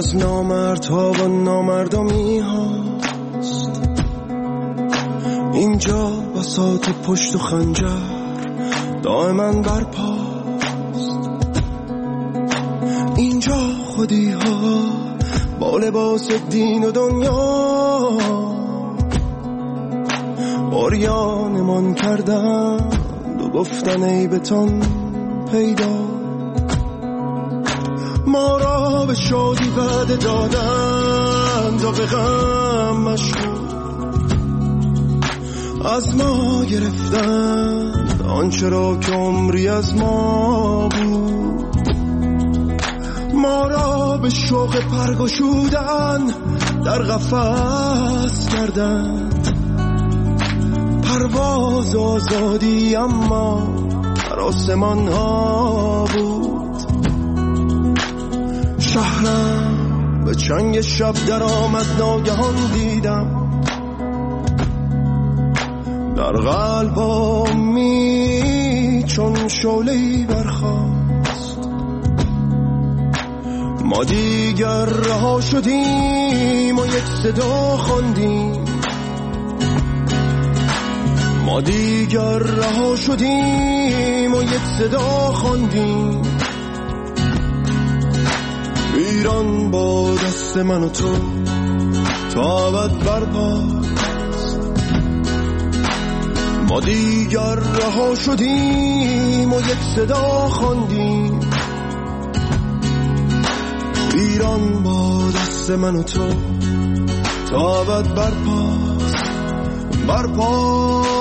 از نامردها و نامردمی هاست اینجا، بساط پشت و خنجر دائما برپاست. اینجا خودی ها با لباس دین و دنیا عریانمان کردن و گفتن عیبتان پیدا. ما را به شادی وعده دادن تا به غم مشغول، از ما گرفتن آنچه را که عمری از ما بود. ما را به شوق پرگشودن در قفس کردن، پرواز آزادی اما در آسمان ها بود. شهرم به چنگ شب در آمد، ناگهان دیدم در قلبامی چون شعله‌ای برخاست. ما دیگر رها شدیم و یک صدا خواندیم، ما دیگر رها شدیم و یک صدا خواندیم. ایران با دست من و تو تا ابد برپاست. ما دیگر رها شدیم و یک صدا خواندیم. ایران با دست من و تو تا ابد برپاست، برپاست.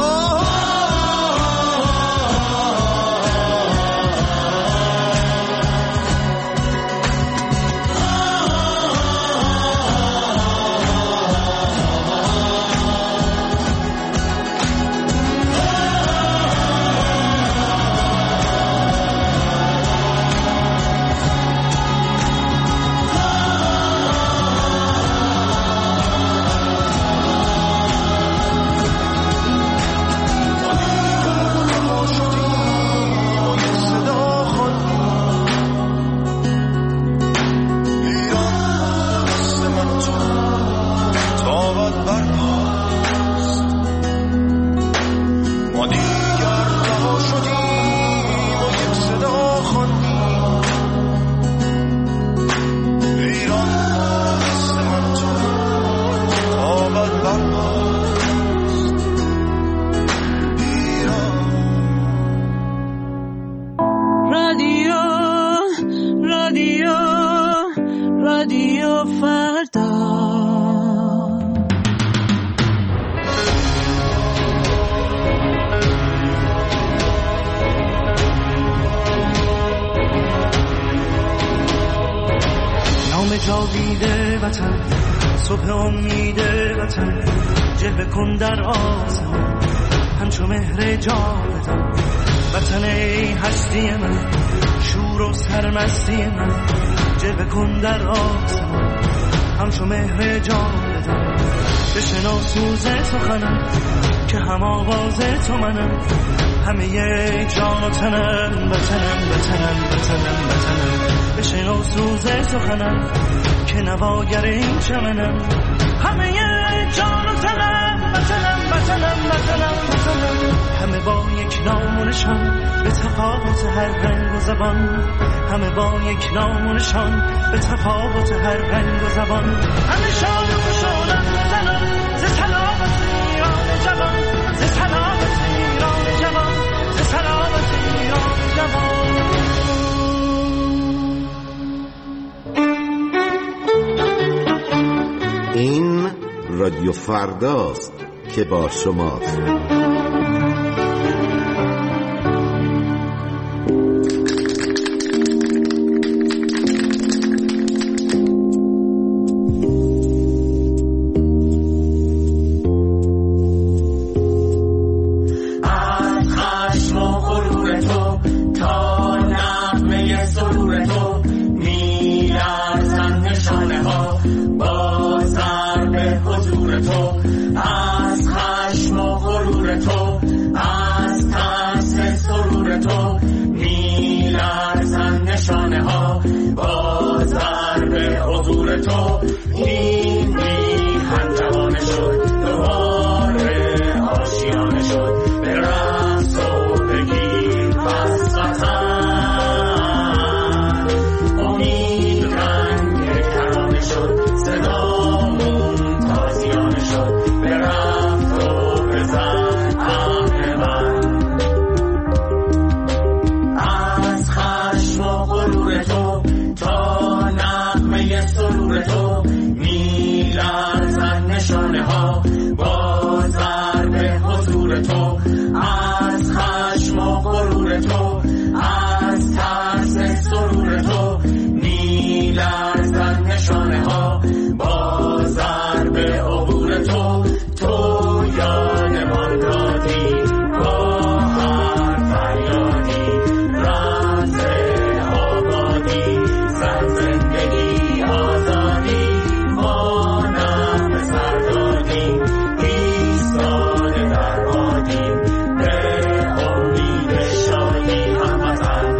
جاویده وطن، صبح امید وطن، جلوه کن در آسمان همچو مهر جاودان. وطن ای هستی من، شور و سرمستی من، جلوه کن در آسمان همچو مهر جاودان. بشنو سوز سخنم که هم آواز تو منم، همه جان و تنم، وطنم وطنم وطنم وطنم. بشنو سوز سخنم که نواگر این چمنم، همه جان و تنم، وطنم وطنم وطنم وطنم. همه با یک نام و نشان به تفاوت هر رنگ و زبان، همه با یک نام و نشان به تفاوت هر رنگ و زبان. همه شاد و خوشحالم بزنم ز سلامت ایران جوان، ز سلامت ایران جوان، ز سلامت ایران جوان. این رادیو فرداست که با شماست. نشانه ها با ضرب غرور تو این میهن جوانه شد دوباره آشیانه شد به رقص و بگیر پس وطن امید رنگ کرانه شد صدامون تازیانه شد به رفت و بزن امن من از خشم و غرور تو تا نغمه سرور تو میلرزن نشانه ها با ضرب حضور تو از خشم و غرور تو از ترس سرور تو میلرزن نشانه ها با ضرب عبور تو تو یادمان دادی با هر فریادی رمز آبادی زن زندگی آزادی ما نغمه سر دادیم ایستاده در بادیم به امید شادی هموطن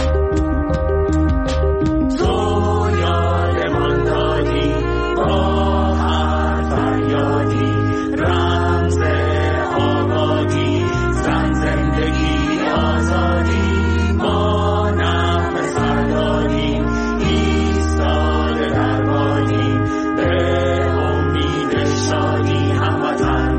تو یادمان دادی با هر فریادی رمز آبادی زن زندگی آزادی ما نغمه سر دادیم ایستاده در بادیم به امید شادی هموطن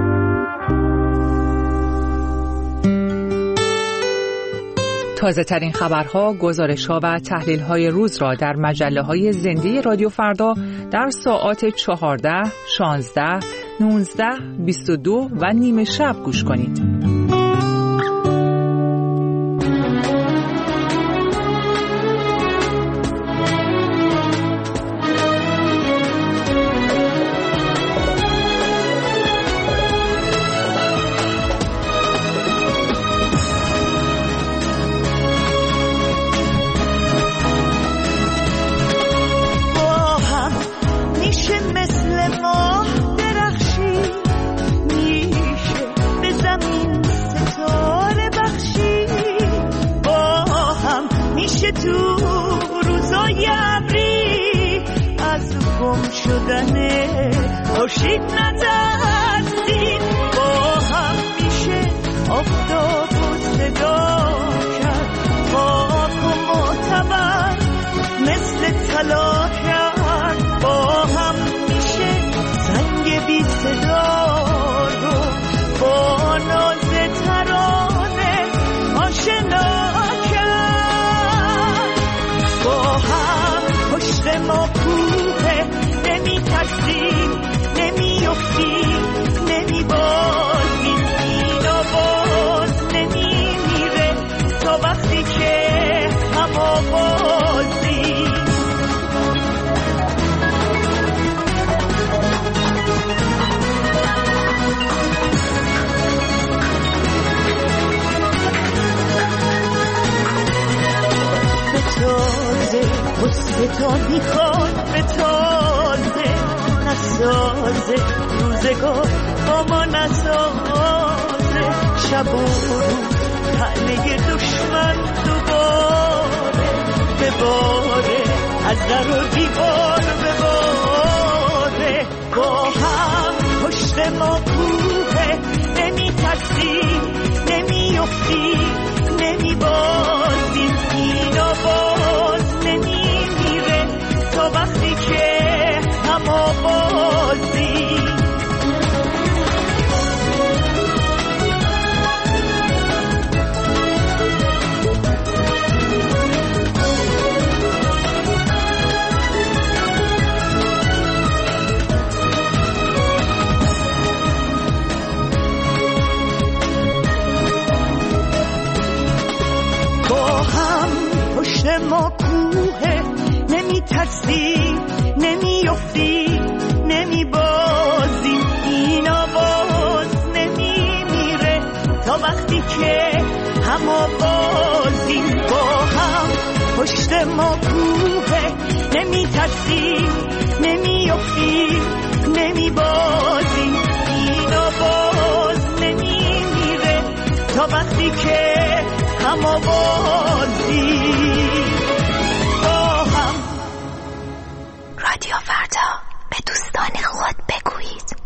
تازه ترین خبرها، گزارش‌ها و تحلیل‌های روز را در مجله‌های زنده رادیو فردا در ساعات 14, 16, 19, 22 و نیم شب گوش کنید. تو روزای ابری از گم شدن خورشید نترسیم با هم میشه آفتاب و صدا کرد خاک و معتبر مثل طلا کرد با هم میشه زنگ بی صدا رو با ناز ترانه آشنا ما کوه نمی ترسیم نمی افتیم نمی بازیم این آواز نمی میره تا وقتی که هم آوازیم به تازه قصه تا میخواد به تازه نسازه روزگار با ما نسازه شب و روز تله دشمن دوباره بباره از در و دیوار بباره با هم پشت ما کوه نمی ترسیم نمی افتیم نمی بازیم این آواز نمی میره تا وقتی که هم آوازیم ما کوه نمی ترسیم نمی افتیم نمی بازیم این آواز نمی میره تا وقتی که هم آوازیم با هم پشت ما کوه نمی ترسیم نمی افتیم نمی بازیم این آواز نمی میره تا وقتی که هم آوازیم رادیو فردا، به دوستان خود بگویید.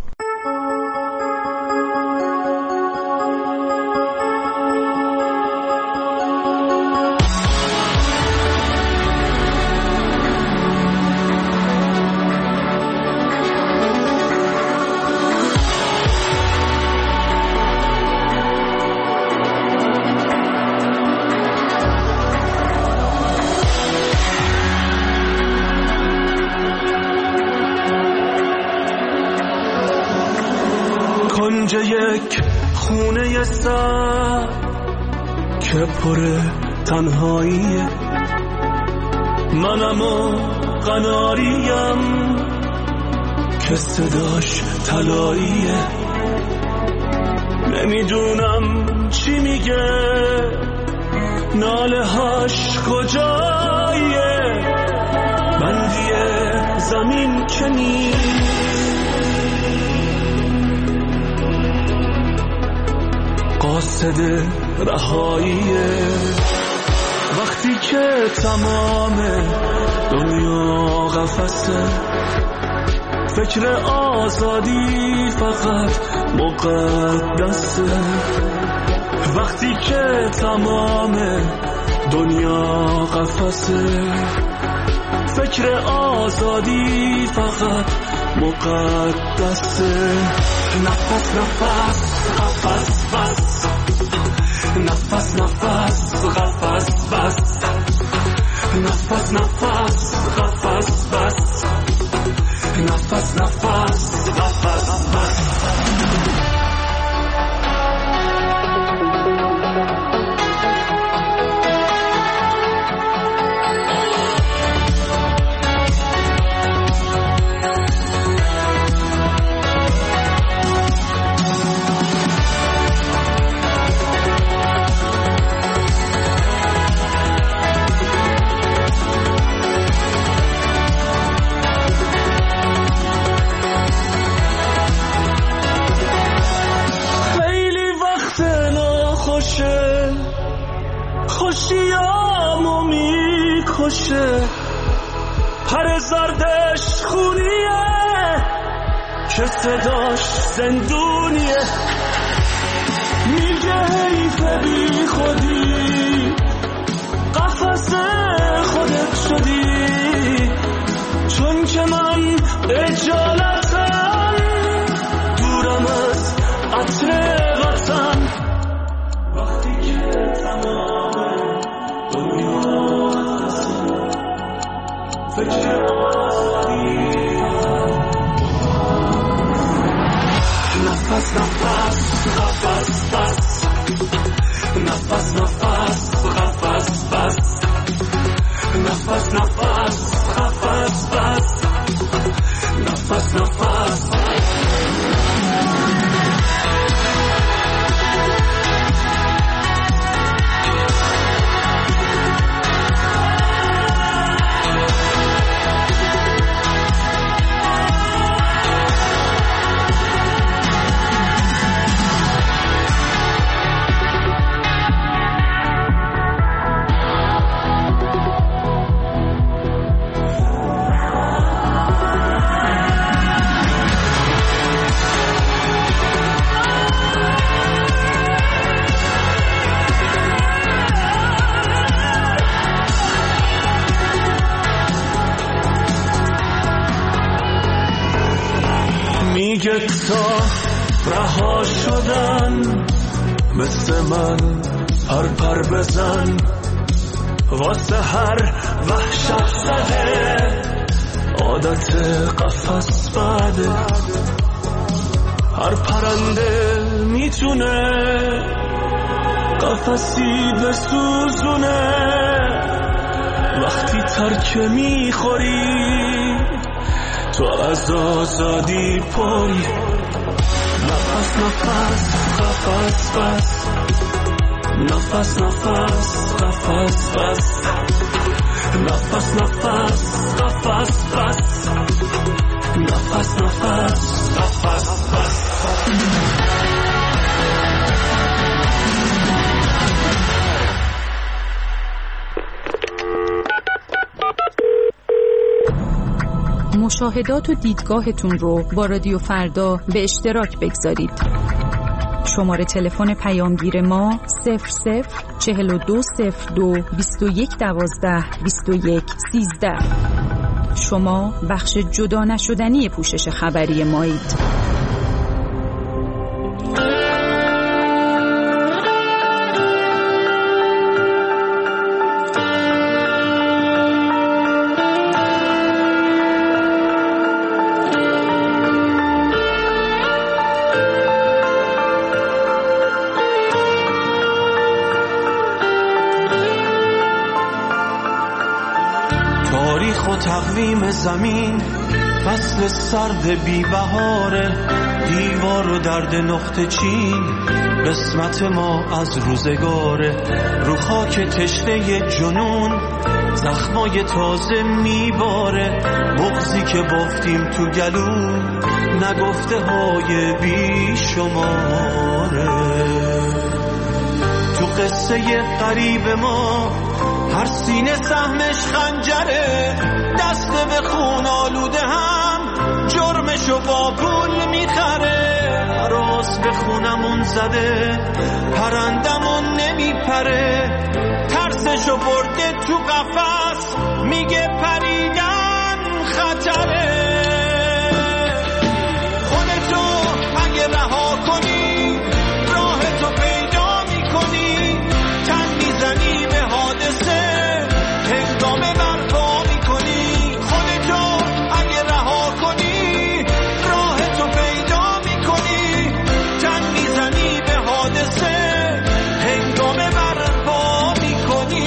کنج یک خونه سر که پر تنهاییه، منم و قناریم که صداش طلاییه. نمیدونم چی میگه، ناله هاش کجاییه، بندی زمین که نیست، قاصد رهاییه. وقتی که تمام دنیا قفسه، فکر آزادی فقط مقدسه. وقتی که تمام دنیا قفسه، فکر آزادی فقط مقدسه. نفس نفس قفس بس، نفس نفس قفس بس، نفس نفس قفس بس، نفس نفس قفس بس. خوشیامو میکشه، پر زردش خونیه که صداش زندونیه. میگه حیف بی خودی، قفس خودت شدی، چون که من اجالتم دورم از عطر وطن. وقتی که تمام دنیا فکر آزادی، نفس نفس قفس بس، نفس نفس قفس بس، نفس نفس قفس بس، نفس نفس. میگه تا رها شدن مثل من پر بزن، واسه هر وحشت زده عادت قفس بده. هر پرنده میتونه قفسی بسوزونه، وقتی ترک میخوری تو از آزادی پری. نفس نفس قفس بس، نفس نفس قفس بس، نفس نفس قفس بس، نفس نفس قفس بس. مشاهدات و دیدگاهتون رو با رادیو فردا به اشتراک بگذارید. شماره تلفن پیامگیر ما 00420221122113. شما بخش جدا نشدنی پوشش خبری مایید. تقویم زمین فصل سرد بی بهاره، دیوار و درد نقطه چین قسمت ما از روزگاره. رو خاک تشنه جنون زخمای تازه میباره، بغضی که بافتیم تو گلو نگفته های بی شماره. تو قصه قریب ما هر سینه سهمش خنجره، دست به خون آلوده هم جرمشو با پول میخره. عراس به خونمون زده پرندمون نمیپره، ترسشو برده تو قفس میگه پریدن خطره. خودتو اگه رها کنی راهتو پیدا میکنی، تن میزنی به حادثه هنگامه برپا میکنی. خودتو اگه رها کنی راهتو پیدا میکنی، تن میزنی به حادثه هنگامه برپا میکنی.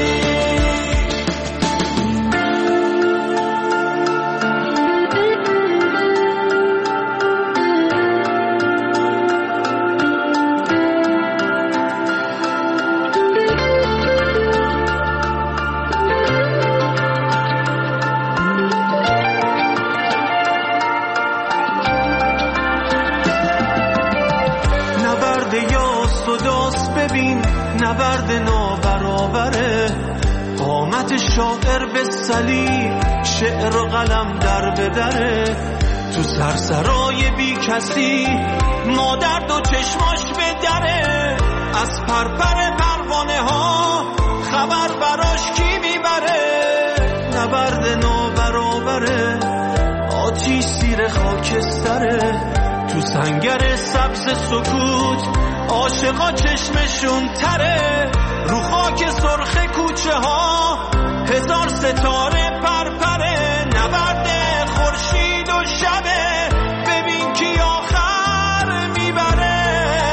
نبرد نابرابره، قامت شاعر به صلیب شعر و قلم در بدره. تو سرسرای بی کسی مادر دو چشماش به دره، از پرپر پروانه ها خبر براش کی میبره. نبرد نابرابره، آتیش زیر خاکستره. تو سنگر سبز سکوت عاشقا چشمشون تره، رو خاک سرخ کوچه ها هزار ستاره پرپره. نبرد خورشید و شبه، ببین کی آخر میبره.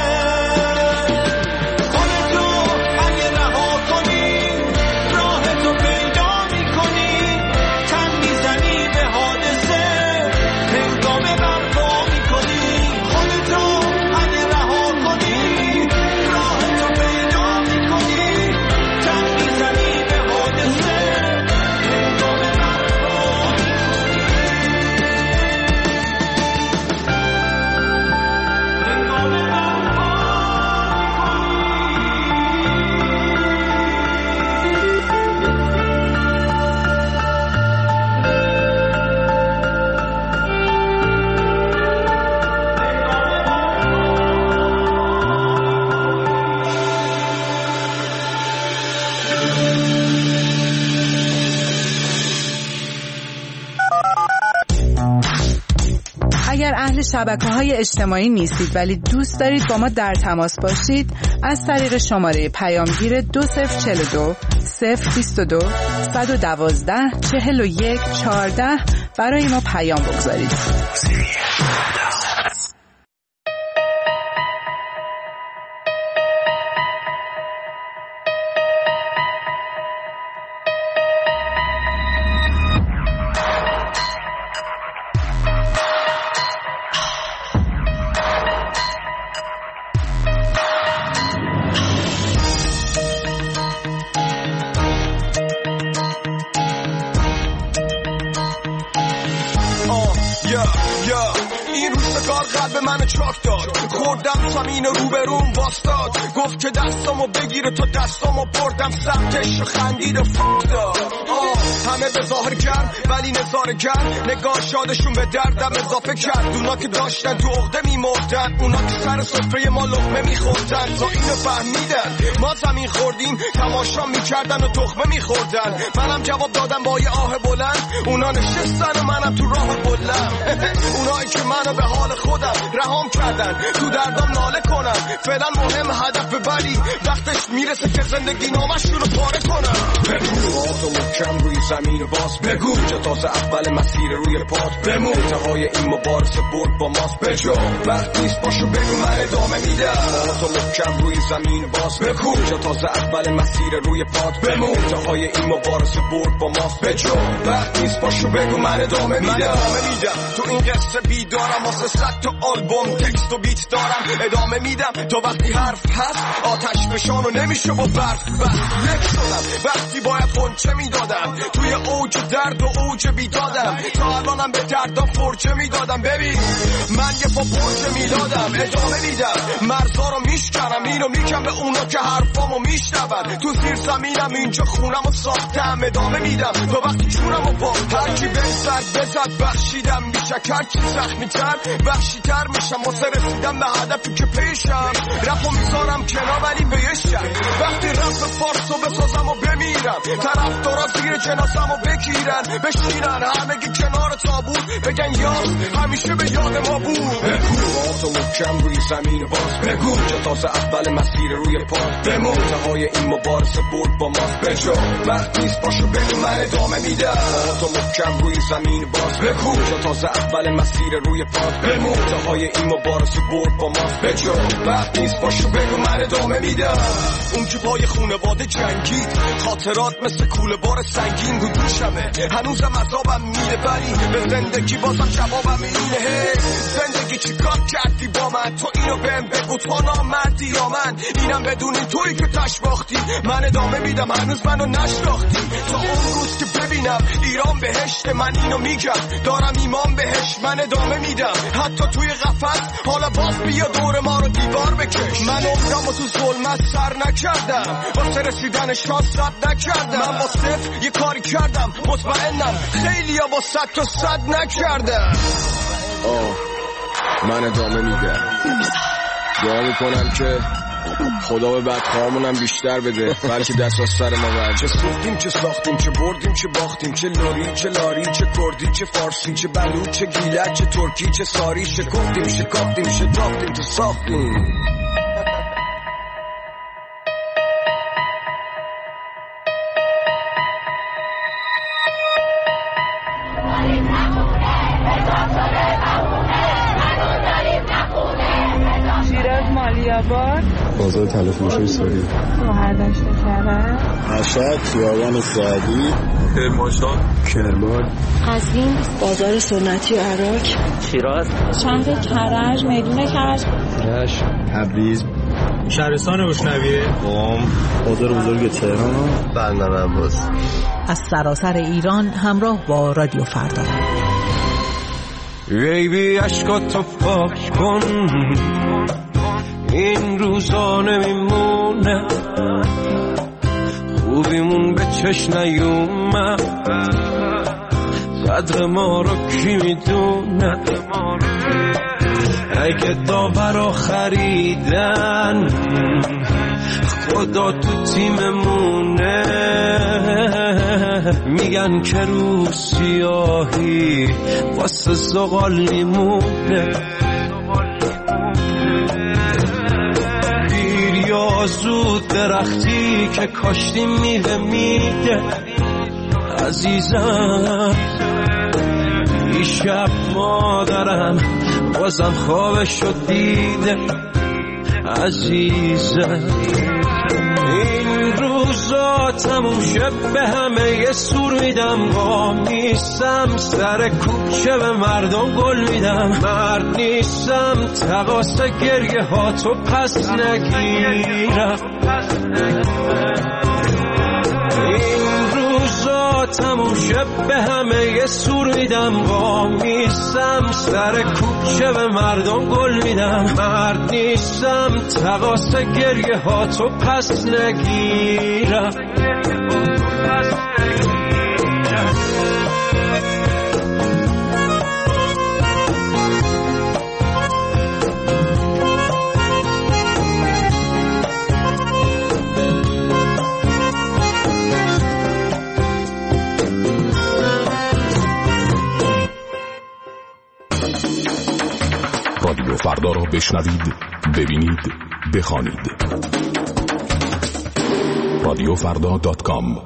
خودتو اگه رها کنی راهتو پیدا میکنی، تن میزنی به حادثه هنگامه برپا میکنی. خودتو اگه رها کنی راهتو پیدا میکنی، تن میزنی به حادثه هنگامه برپا اگر اهل شبکه‌های اجتماعی نیستید ولی دوست دارید با ما در تماس باشید، از طریق شماره پیامگیر 2042 022 112 41 14 برای ما پیام بگذارید. این روزگار قلب من چاک داد، خوردم زمین روبروم واستاد، گفت که دستامو بگیره تا دستامو بردم سمتش و خندید و فوت داد. همه به ظاهر گرم ولی نظاره گرم، نگاه شادشون به دردم اضافه کرد. اونا که داشتن تو عقده میمردن، اونا که سر سفره ما لقمه میخوردن تا اینو فهمیدن ما زمین خوردیم، تماشا میکردن و تخمه میخوردن. منم جواب دادم با یه آه بلند، اونا نشستن و منم تو راه بلند. اونایی که منو به حال خودم رهام کردن، تو دردم ناله کنم. فعلا مهم هدف ولی وقتش میرسه که زندگی نامشون رو پاره کنم. بگو تو محکم روی زمین باز، بگو جا تازه اول مسیر روی پات بمون. انتهای این مبارزه برد با ماست بجا، وقت نیست باشو بگو من ادامه میدم. تو محکم روی زمین باز، بگو جا تازه اول مسیر روی پات بمون. انتهای این مبارزه برد با ماست بجا، وقت نیست باشو بگو من ادامه میدم. تو این قصه بیدارم واسه 100 تا آلبوم تکست و بیت دارم، ادامه میدم تا وقتی حرف هست آتش بشانو نمیشه با برف. یک شدم وقتی باید خونچه میدادم، توی اوج درد و اوج بیدادم. تا الانم به دردم فرچه میدادم. ببین من یه پا برچه میدادم، ادامه میدم. مرزا رو میشکنم، اینو میگم به اونا که حرفامو میشنون. تو زیر زمینم اینجا خونمو ساختم، ادامه میدم تا وقتی چونمو با هرکی بزد بخشیدم میشه. هرچی زخمی تر بخشی تر میشم واسه رسیدم به هدفی که پیشم. رفو میذارم کنار ولی بهشم، وقتی رپ فارسو بسازم و بمیرم. طرفدارا زیر جنازمو بگیرن بشینن همگی کنار تابوت بگن یاد همیشه به یاد ما بود. بگو تو محکم روی زمین باز، بگو جا تازه اول مسیر روی پات بمون. انتهای این مبارزه برد با ماست بجا، وقت نیست باشو بگو من ادامه میدم. تو محکم روی زمین باز، بگو جا تازه اول مسیر روی پات بمون. انتهای این مبارزه برد با ماست بجا، وقت نیست باشو بگو من ادامه میدم. اون که پای خونواده جنگید، خاطرات مثل کوله بار سنگین رو دوشمه. هنوزم عذابم میره ولی به زندگی بازم جوابم اینه. زندگی چی کار کردی با من؟ تو اینو بهم بگو تو نامردی یا من؟ اینم بدونی تویی که تش باختی، من ادامه میدم هنوز منو نشناختی. تا اون روز که ببینم ایران بهشت، من اینو میگم دارم ایمان بهش. من ادامه میدم حتی توی قفس، حالا باز بیا دور ما رو دیوار بکش. من عمرمو تو ظلمت سر نکردم، واسه رسیدن شانس صد نکردم. من با صفر یه کاری کردم، مطمئنم خیلی ها با 100 تا 100 نکردم. من ادامه میدم، دعا میکنم که خدا به بدخواهامونم بیشتر بده، بلکه دست از سر ما برد. چه سوختیم چه ساختیم، چه بردیم چه باختیم، چه لوری چه لاری، چه کردی چه فارسی، چه بلوچ چه گیلک، چه ترکی چه ساری، شکفتیم شکافتیم شتافتیم تو ساختیم. بازار تلفروشی سوری، مهردشت کرد، مشهد، خیابان سعدی، کرمان، قزوین، بازار سنتی و عراق، شیراز، شهر کرج، میدون کرج، رشت، تبریز، شهرستان بوشنویه، قم، بازار بزرگ تهران، بندر عباس. از سراسر ایران همراه با رادیو فردا. بیبی عشقاتو پاک کن، این روزا نمیمونه، خوبیمون به چشم نیومد، قدر ما رو کی میدونه؟ اگه داورا خریدن خدا تو تیممونه، میگن که رو سیاهی واسه زغال میمونه. دیر یا زود درختی که کاشتیم میوه میده عزیزم. دیشب مادرم بازم خوابشو دیده عزیزم. این روزا تموم شد به همه یه سور میدم، وامیستم سر کوچه به مردم گل میدم، مرد نیستم تقاس گریه ها تو پس نگیرم. این روزا روزا تموم شب به همه یه سور میدم، وامیستم سر کوچه به مردم گل میدم. مرد نیستم تقاس گریه ها تو پس نگیرم. رادیو فردا را بشنوید، ببینید، بخوانید. radiofrda.com.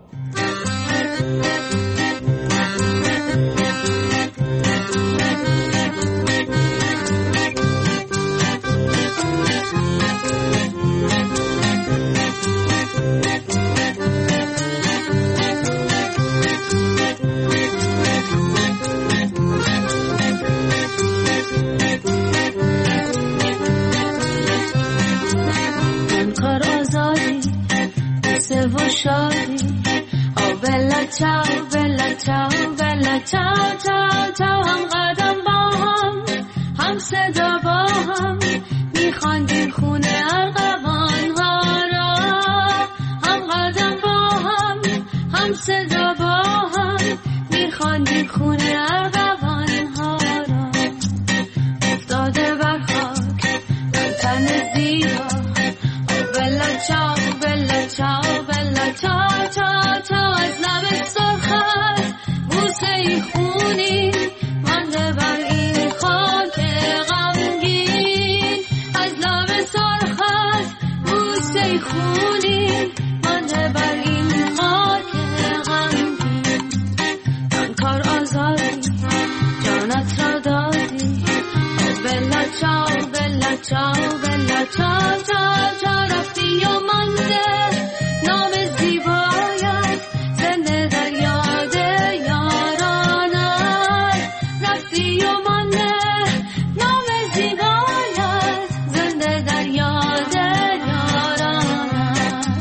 چاو بلا چاو بلا چاو چاو چاو، هم قدم با هم صدا با هم میخواندیم خونه ارغوان ها را. هم قدم با هم صدا با هم میخواندیم خونه ارغوان ها را. افتاده بر خاک تن زیبا، بلا چاو بلا چاو بلا چاو چاو چاو، از لب سرخت بوسه خونی مانده بر این خاک غمگین. از لب سرخت بوسه خونی مانده بر این خاک غمگین. من کار آزادی جانت را دادی، بلا چاو بلا چاو بلا چاو چاو چاو، رفتی و مانده نام زیبایت زنده در یاد یارانت. رفتی و مانده نام زیبایت زنده در یاد یارانت.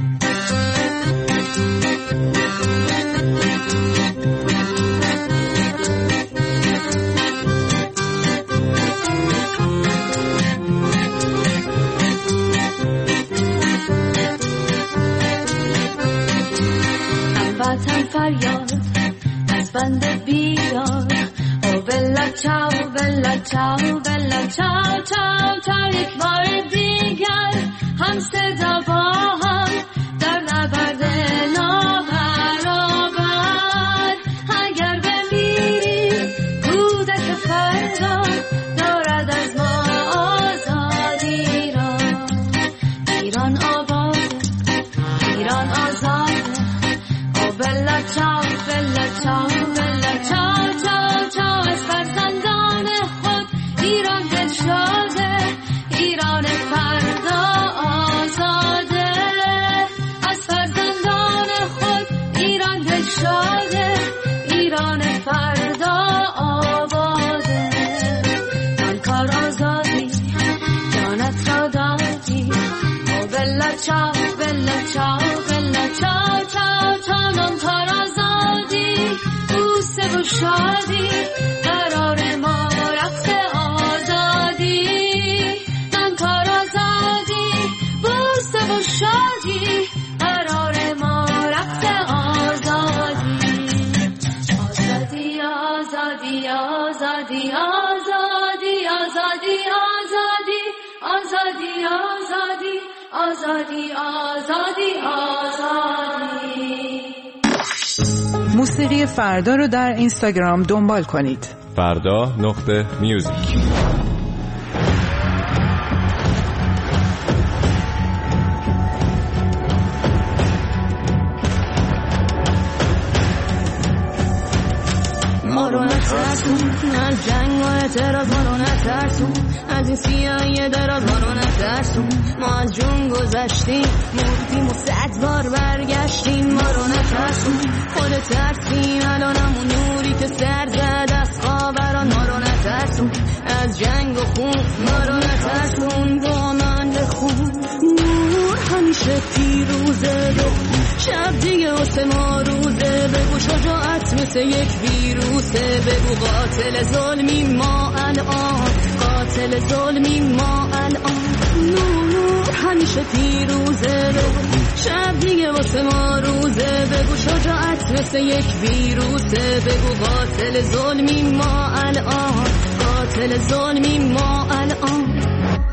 هموطن فریاد از بند بیدار، او بلا چاو بلا چاو بلا چاو چاو چاو، یک بار دیگر هم صدا با هم در نبرد نابرابر. اگر بمیری کودک فردا دارد از ما آزادی را. ایران آباد، ایران آزاد، بلا چاو بلا چاو بلا چاو چاو چاو، از فرزندان خود ایران دلشاده، ایران فردا آزاده. از فرزندان خود ایران دلشاده، ایران فردا آباده. من کار آزادی جانت را دادی، بلا چاو بلا چاو بلا چاو چاو چاو، من کار آزادی بوسه و شادی قرار ما رقص آزادی. من کار آزادی بوسه و شادی قرار ما رقص آزادی. آزادی آزادی آزادی آزادی آزادی آزادی آزادی آزادی آزادی آزادی. موسیقی فردا رو در اینستاگرام دنبال کنید. فردا.music. ما رو نترسون از جنگ و اعتراض، ما رو نترسون از این سیاهی دراز، ما رو نترسون. ما از جون گذشتیم، مردیم و 100 بار برگشتیم. ما رو نترسون، خود ترسیم الان همون نوری که سر زد از خاوران. ما رو نترسون از جنگ و خون، ما رو نترسون با من بخون. نور همیشه همیشه پیروزه شب دیگه واسه ما روزه بگو شجاعت مثل یک ویروسه بگو قاتل ظلمی ما الان قاتل ظلمی ما الان نور همیشه پیروزه شب دیگه واسه ما روزه بگو شجاعت مثل یک ویروسه بگو قاتل ظلمی ما الان قاتل ظلمی ما الان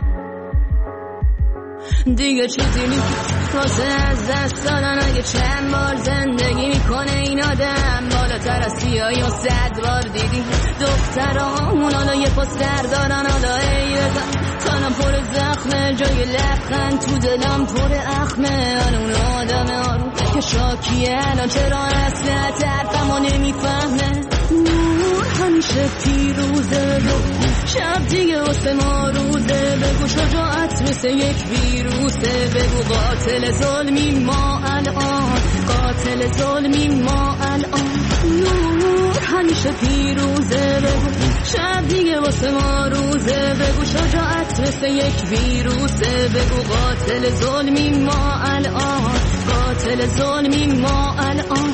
دیگه چیزی نیست واسه از دست دادن اگه چند بار زندگی میکنه این آدم بالاتر از سیاهی و 100 بار دیدی دخترامون حالا یه پستر دارن حالا ای بزن تنم پر زخمه جای لبخند تو دلم پر اخمه اون آدم آروم که شاکیه الان چرا اصلا طرفمو نمیفهمه نور همیشه پیروزه شب دیگه واسه ما روزه بگو شجاعت مثل یک ویروسه بگو قاتل ظلمی ما الان قاتل ظلمی ما الان نور همیشه پیروزه بگو شب دیگه واسه ما روزه بگو شجاعت مثل یک ویروسه بگو قاتل ظلمی ما الان قاتل ظلمی ما الان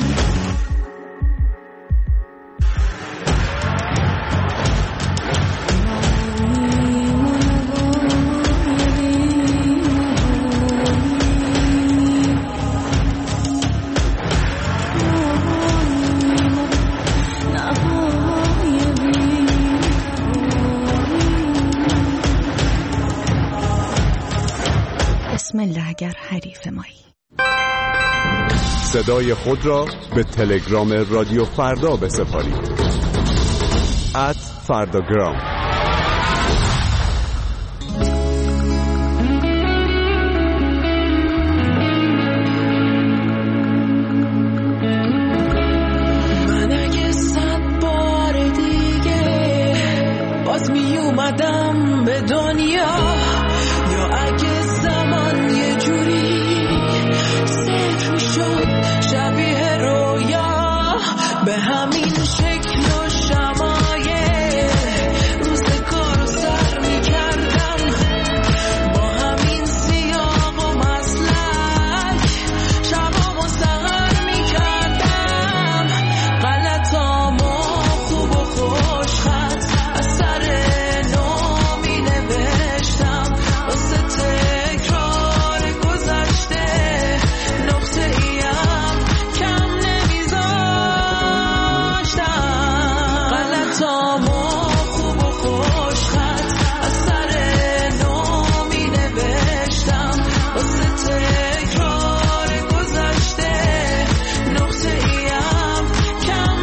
بسم الله اگر حریف مایی. صدای خود را به تلگرام رادیو فردا بسپارید. @فرداگرام. من اگه 100 بار دیگه باز می اومدم به دنیا یا اگه زمان یه جوری صفر میشد شبیه رویا به همین شکل و شمایه روزگار رو سر میکردم با همین سیاق و مسلک شبامو سهر میکردم غلطامو خوب و خوش خط از سر نو مینوشتم واسه تکرار گذشته نقطه ایم کم نمیذاشتم غلطامو خوب و خوش خط از سر نو مینوشتم واسه تکرار گذشته نقطه ایم کم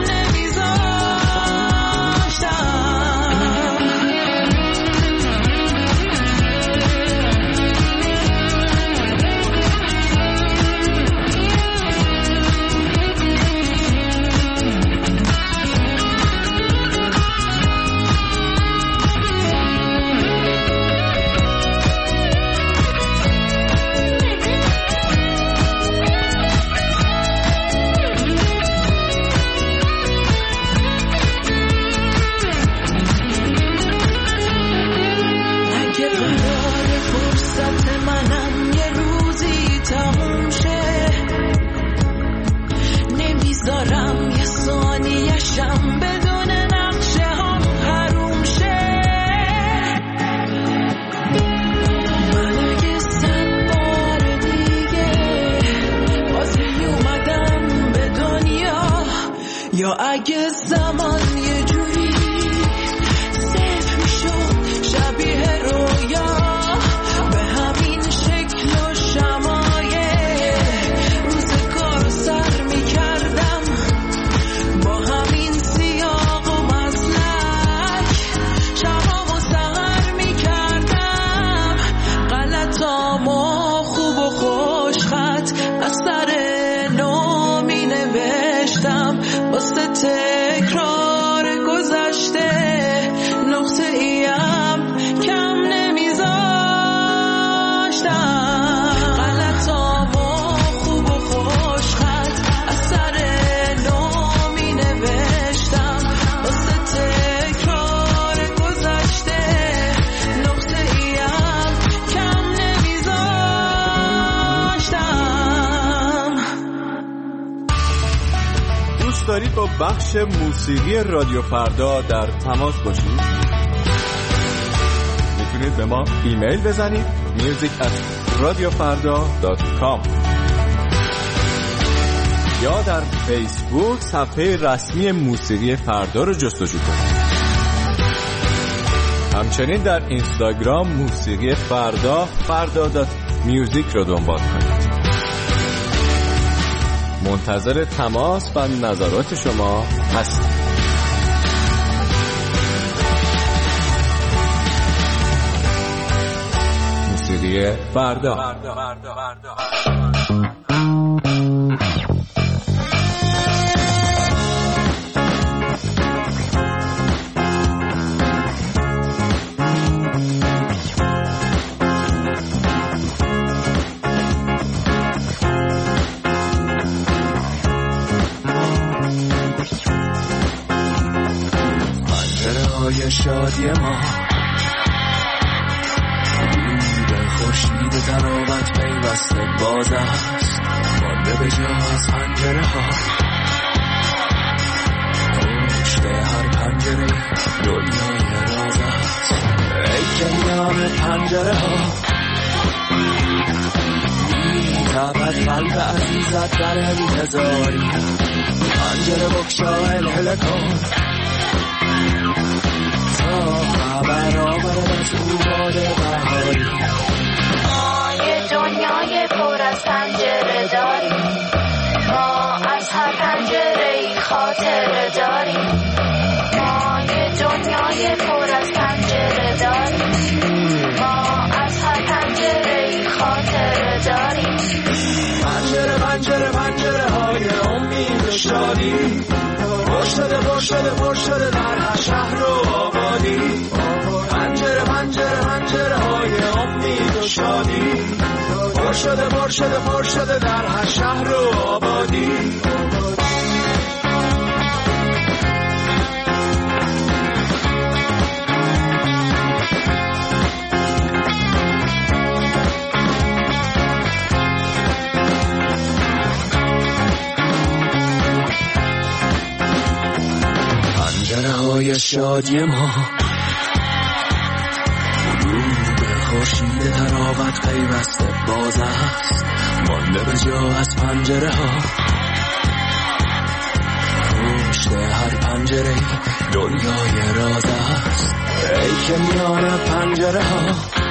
اگه قرار فرصت منم یه روزی تموم شه نمیذارم یه ثانیه‌شم بدون نقشه هم حروم شه من اگه 100 بار دیگه باز میومدم به دنیا یا اگه زمان یه جوری صفر میشد شبیه رویا به همین شکل و شمایه روزگار رو سر میکردم با همین سیاق و مسلک شبامو سهر میکردم غلطامو خوب و خوش خط از سر نو مینوشتم واسه تکرار گذشته نقطه ایم کم نمیذاشتم غلطامو خوب و خوش خط از سر نو مینوشتم واسه تکرار گذشته نقطه ایم کم نمیذاشتم دارید با بخش موسیقی رادیو فردا در تماس باشید، میتونید به ما ایمیل بزنید music@radiofarda.com یا در فیسبوک صفحه رسمی موسیقی فردا رو جستجو کنید. همچنین در اینستاگرام موسیقی فردا.music رو دنبال کنید. منتظر تماس و نظرات شما هستم. موسیقی فردا. شادی ما به خورشید تراوت پیوسته باز است، مانده به جا از پنجره ها، پشت هر پنجره دنیای راز است. ای کنار پنجره ها میتابد قلب عزیزت در انتظاری، پنجره بکشا هل کن خبر آورد از روباد بهاری. ما یه دنیای پر از پنجره داریم، ما از هر پنجره‌ای خاطره داریم. ما یه دنیای پر از پنجره داریم، ما از هر پنجره‌ای خاطره داریم. پنجره پنجره پنجره های امید و شادی، پر شده در هر شهر و آبادی. پنجره پنجره پنجره های امید و شادی، پر شده در هر شهر و آبادی. پنجره‌های شادی ما رو به خورشید تراوت پیوسته باز است، مانده به جا از پنجره ها، پشت هر پنجره دنیای راز است. ای که میان پنجره ها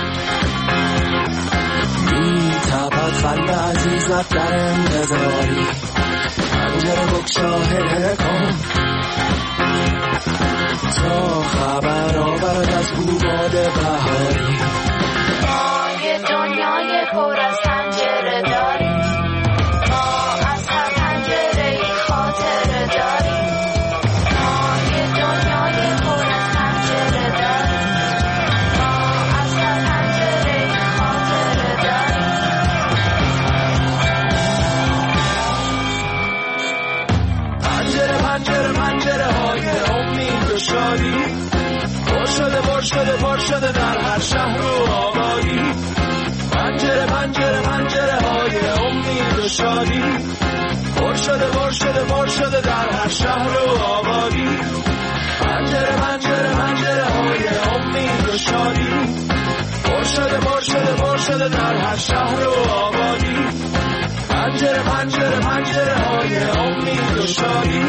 میتابد قلب عزیزت در انتظاری، پنجره بگشا هل کن تا خبر آورد از باد بهاری. ما یه دنیای پر از پنجره داریم، ما از هر پنجره‌ای خاطره داریم. ما یه دنیای پر از پنجره داریم، ما از هر پنجره‌ای خاطره داریم. پنجره پنجره پنجره های امید و شادی، پر شده در هر شهر و آبادی. پنجره پنجره پنجره های امید و شادی، پر شده در هر شهر و آبادی. پنجره پنجره پنجره های امید و شادی، پر شده در هر شهر و آبادی. پنجره پنجره پنجره های امید و شادی،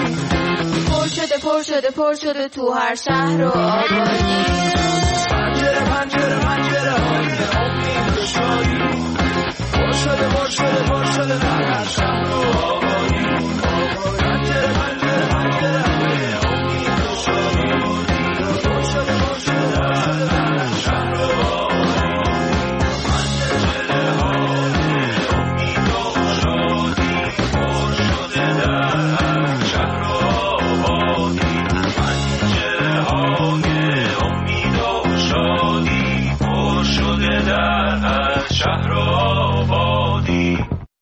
پر شده تو هر شهر و آبادی. پنجره پنجره پنجره های امید و شادی، پر شده در هر شهر و آبادی. پنجره پنجره پنجره های امید و شادی، پر شده در هر شهر و آبادی. پنجره های امید و شادی، پر شده در هر شهر و آبادی. پنجره های امید و شادی، پر شده در هر شهر و آبادی.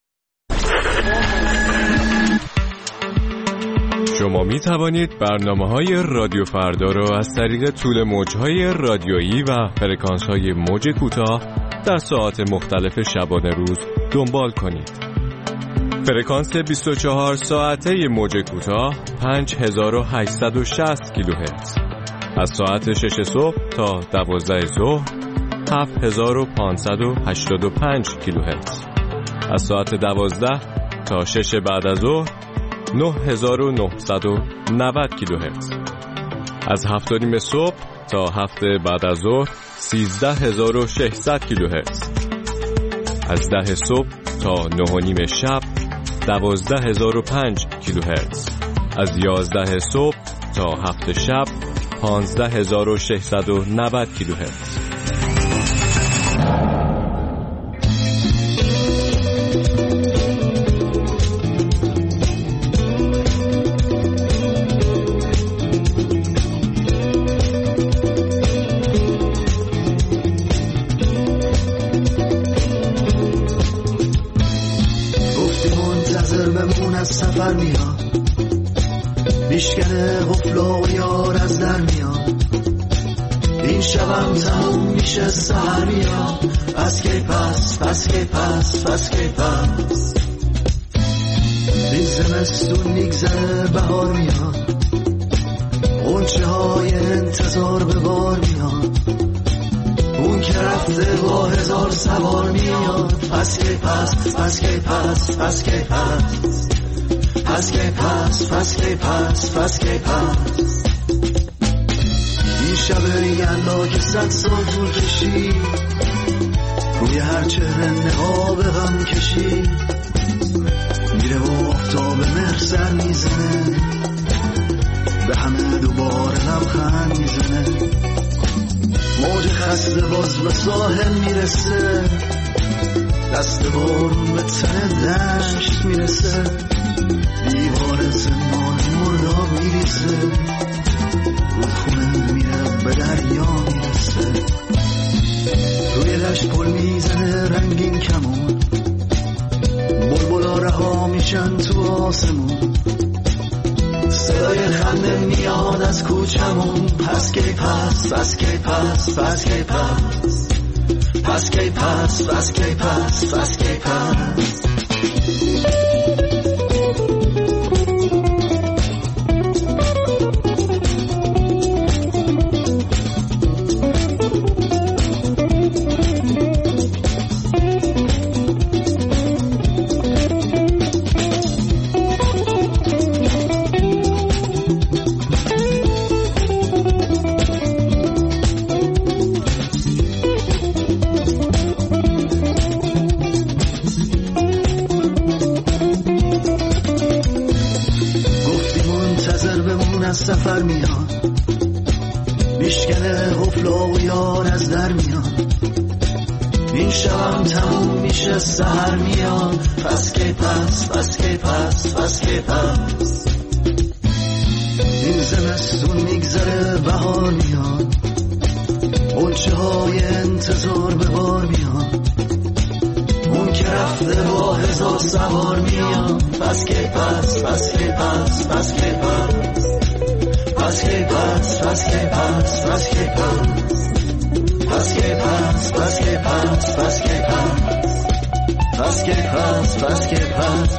شما می توانید برنامه‌های رادیو فردا را از طریق طول موج‌های رادیویی و فرکانس‌های موج کوتاه در ساعات مختلف شبانه روز دنبال کنید. فرکانس 24 ساعته موج کوتاه 5860 کیلوهرتز. از ساعت 6 صبح تا 12 ظهر 7585 کیلوهرتز. از ساعت 12 تا 6 بعد از ظهر 9990 کیلوهرتز. از 7:30 صبح تا 7 بعد از ظهر 13600 کیلوهرتز. از 10 صبح تا 9:30 شب 12005 کیلوهرتز. از 11 صبح تا 7 شب 15690 کیلوهرتز. سفر میاد میشکنه قفلا و یار از در میاد این شبم تموم میشه سحر میاد پس کی پس پس کی پس پس کی پس این زمستون میگذره بهار میاد غنچه های انتظار به بار میاد اون که رفته با 1000 سوار میاد پس کی پس پس کی پس پس کی پس پس کی پس پس کی پس پس کی پس این شب یلا که 100 سال طول کشید روی هر چهره نقاب غم کشید میره و آفتاب مهر سر میزنه به همه دوباره لبخند میزنه موج خسته باز به ساحل میرسه دست بارون به تن دشت میرسه دیوار زمان مرداب میریزه رودخونه میره به دریا میرسه روی دشت پل میزنه رنگین کمون بلبلا رها میشن تو آسمون صدای خنده میاد از کوچمون پس کی پس پس کی پس پس کی پس پس کی پس پس کی پس پس کی پس سفر میاد میشکنه قفلا و یار از در میاد این شبم تموم میشه سحر میاد پس کی پس پس کی پس پس کی پس این زمستون میگذره بهار میاد غنچه های انتظار به بار میاد اون که رفته با 1000 سوار میاد پس کی پس پس کی پس پس کی پس پس کی پس پس کی پس پس کی پس پس کی پس پس کی پس پس کی پس پس کی پس پس کی پس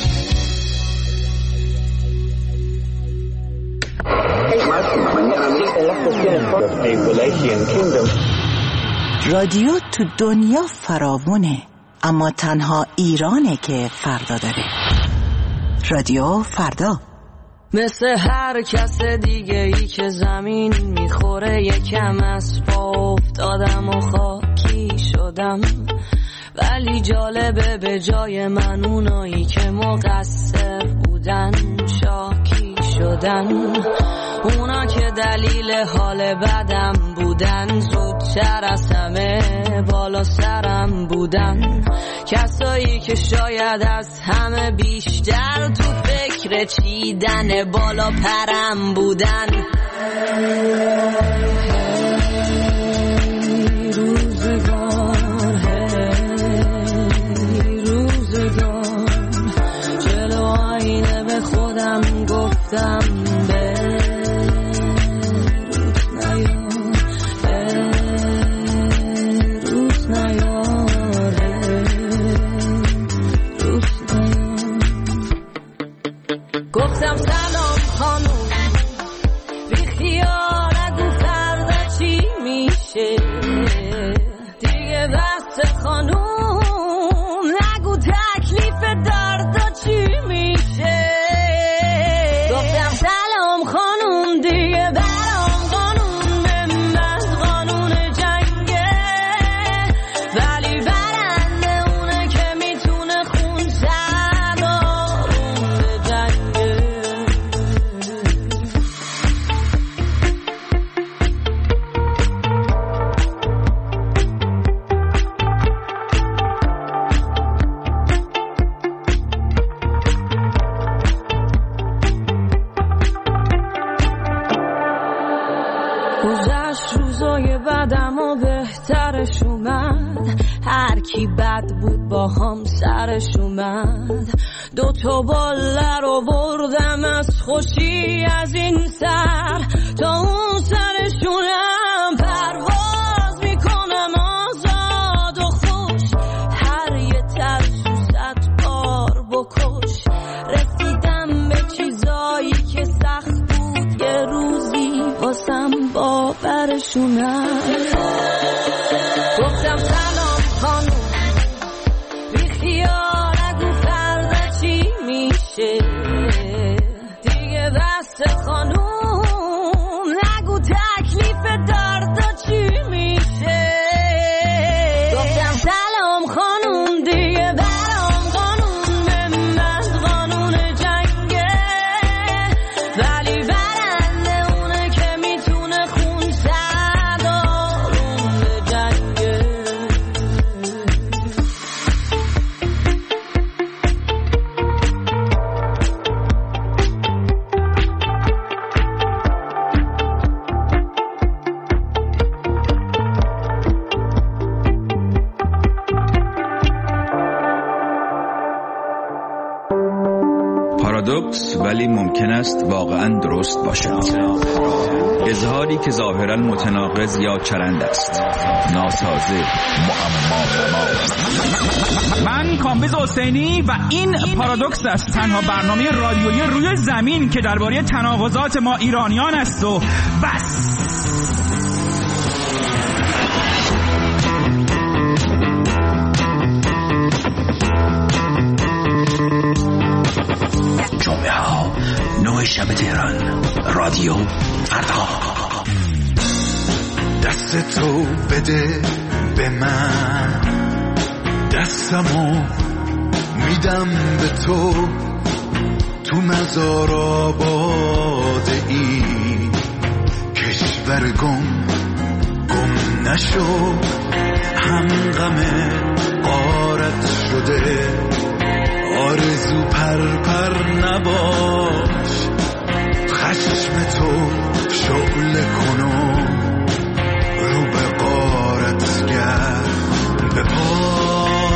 رادیو تو دنیا فراوونه اما تنها ایرانه که فردا داره. رادیو فردا مثل هر کس دیگه ای که زمین میخوره یکم از پا افتادم و خاکی شدم ولی جالبه به جای من اونایی که مقصر بودن شاکی شدن اونا که دلیل حال بدم بودن زودتر از همه بالا سرم بودن کسایی که شاید از همه بیشتر تو فکر چیدن بالا پرم بودن روزگار جلو آینه به خودم گفتم اومد، هر کی بد بود با هم سرش اومد. 2 باله رو بردم از خوشی از این سر تا اون سرشونم، پرواز میکنم آزاد و خوش، هر یه ترسو 100 بار بکش. رسیدم به چیزایی که سخت بود یه روزی واسم باورشونم. گفتم سلام خانوم، بی خیال نگو فردا چی میشه دیگه، بسته خانوم نگو تکلیف دردا چی میشه. گفتم سلام خانوم دیگه برام قانون من قانون جنگه، ولی برنده اونه که میتونه خون سرد آروم بجنگه. پارادوکس ولی ممکن است واقعا درست باشد. اظهاری که ظاهرا متناقض یا چرند است، ناسازه، معما. من کامبیز حسینی و این پارادوکس است، تنها برنامه رادیویی روی زمین که درباره تناقضات ما ایرانیان است و بس. جمعه ها 9 شب تهران، رادیو فردا. دست تو بده به من، دستمو میدم به تو مزار آباد این کشور گم نشو، هم غم غارت شده، آرزو پر نباش، خشم تو شعله کنو رو به غارت گرد به پاش.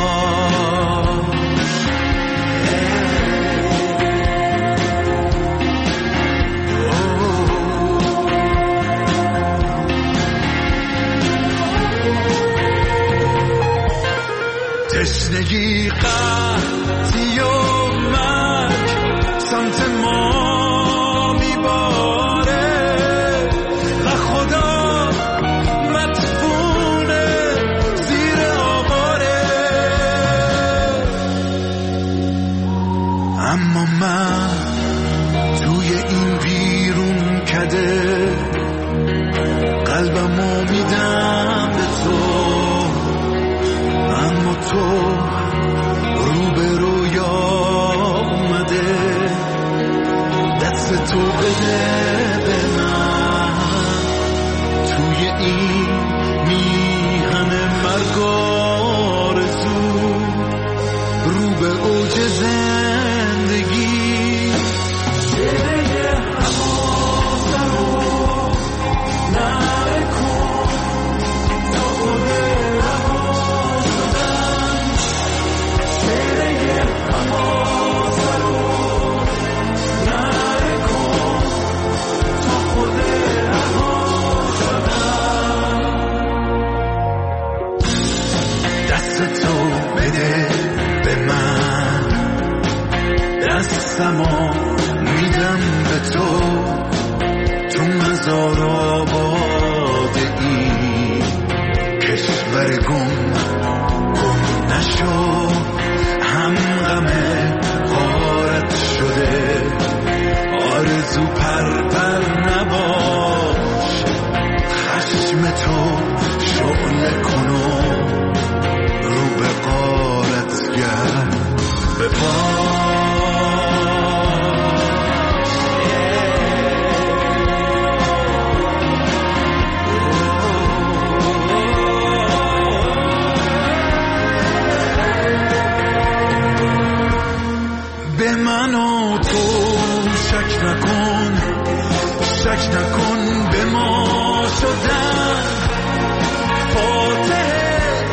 تشنگی قحطی و مرگ سمت ما میباره و خدا مدفونه زیر آواره، اما من توی این ویرون کده قلبمو میدم به تو، اما تو رو به رویا اومده، دست تو بده به من توی این میهن مرگ آرزو، رو به اوج زندگی. صدای حواسم رو نکن تا خود رها شدم، صدای حواسم رو نکن تا خود رها شدم. دست تو بده به من، دستمو میدم به تو مزار آباد این کشور گم نشو، هم غم غارت شده، آرزو پر نباش، خشم تو شعله کنو رو به غارت گرد به پا. به من و تو شک نکن به ما شدن، فاتح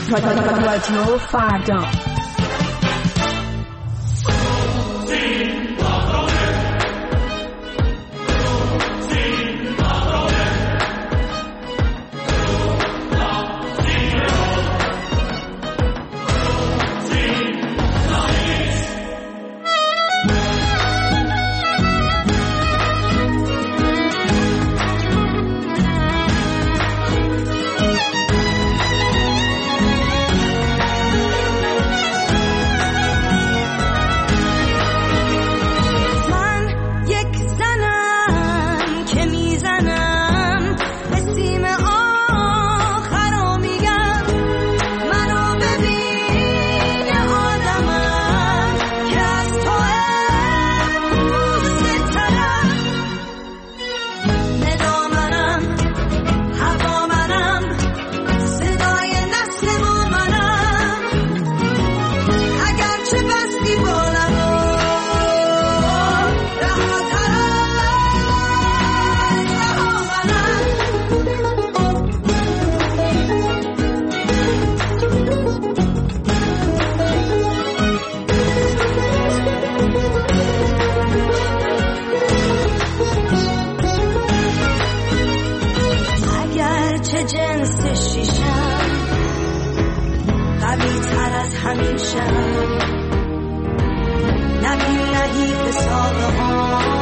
رادیو فردا. همیشه نبین نهی به ساقه ها